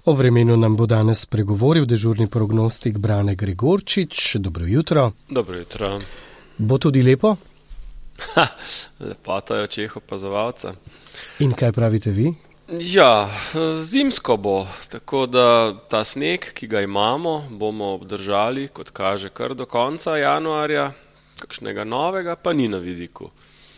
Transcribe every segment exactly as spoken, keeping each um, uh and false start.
O vremenu nam bo danes spregovoril dežurni prognostik Brane Gregorčič. Dobro jutro. Dobro jutro. Bo tudi lepo? Ha, lepota je očeh opazovalca. In kaj pravite vi? Ja, zimsko bo, tako da ta sneg, ki ga imamo, bomo obdržali, kot kaže, kar do konca januarja, kakšnega novega pa ni na vidiku.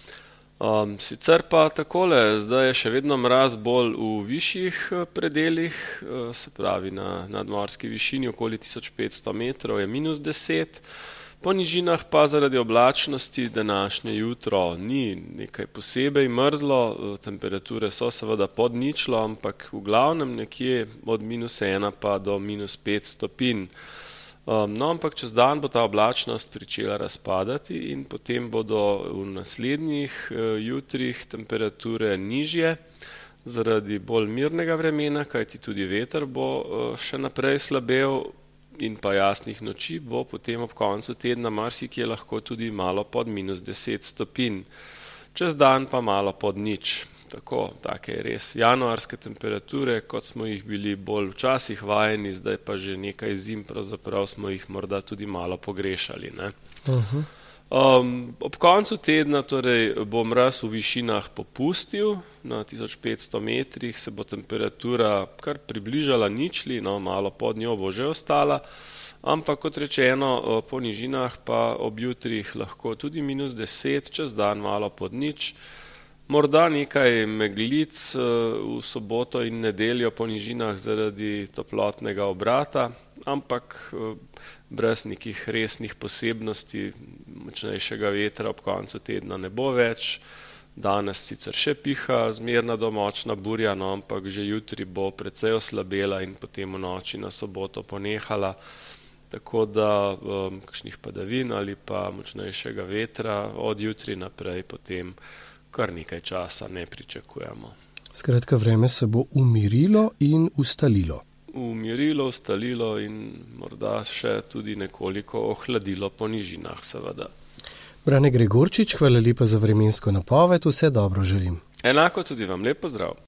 Um, sicer pa takole, zdaj je še vedno mraz bolj v višjih predelih, se pravi na nadmorski višini okoli tisoč petsto metrov je minus deset, po nižinah pa zaradi oblačnosti današnje jutro ni nekaj posebej mrzlo, temperature so seveda pod ničlo, ampak v glavnem nekje od minus ena pa do minus pet stopinj. Um, no, ampak čez dan bo ta oblačnost pričela razpadati in potem bodo v naslednjih uh, jutrih temperature nižje zaradi bolj mirnega vremena, kajti tudi veter bo uh, še naprej slabel in pa jasnih noči bo potem ob koncu tedna marsikje lahko tudi malo pod minus deset stopinj. Čez dan pa malo pod nič. Tako, take res januarske temperature, kot smo jih bili bolj včasih vajeni, zdaj pa že nekaj zim, pravzaprav smo jih morda tudi malo pogrešali. Ne? Uh-huh. Um, ob koncu tedna torej bo mraz v višinah popustil, na tisoč petsto metrih se bo temperatura kar približala ničli, no, malo pod njo bo že ostala, ampak kot rečeno, po nižinah pa ob jutrih lahko tudi minus deset, čez dan malo pod nič. Morda nekaj meglic v soboto in nedeljo po nižinah zaradi toplotnega obrata, ampak brez nekih resnih posebnosti, močnejšega vetra ob koncu tedna ne bo več. Danes sicer še piha zmerna do močna burja, no, ampak že jutri bo precej oslabela in potem v noči na soboto ponehala. Tako da um, kakšnih padavin ali pa močnejšega vetra od jutri naprej potem kar nekaj časa ne pričakujemo. Skratka, vreme se bo umirilo in ustalilo. Umirilo, ustalilo in morda še tudi nekoliko ohladilo po nižinah, seveda. Brane Gregorčič, hvala lepa za vremensko napoved, vse dobro želim. Enako tudi vam, lep pozdrav.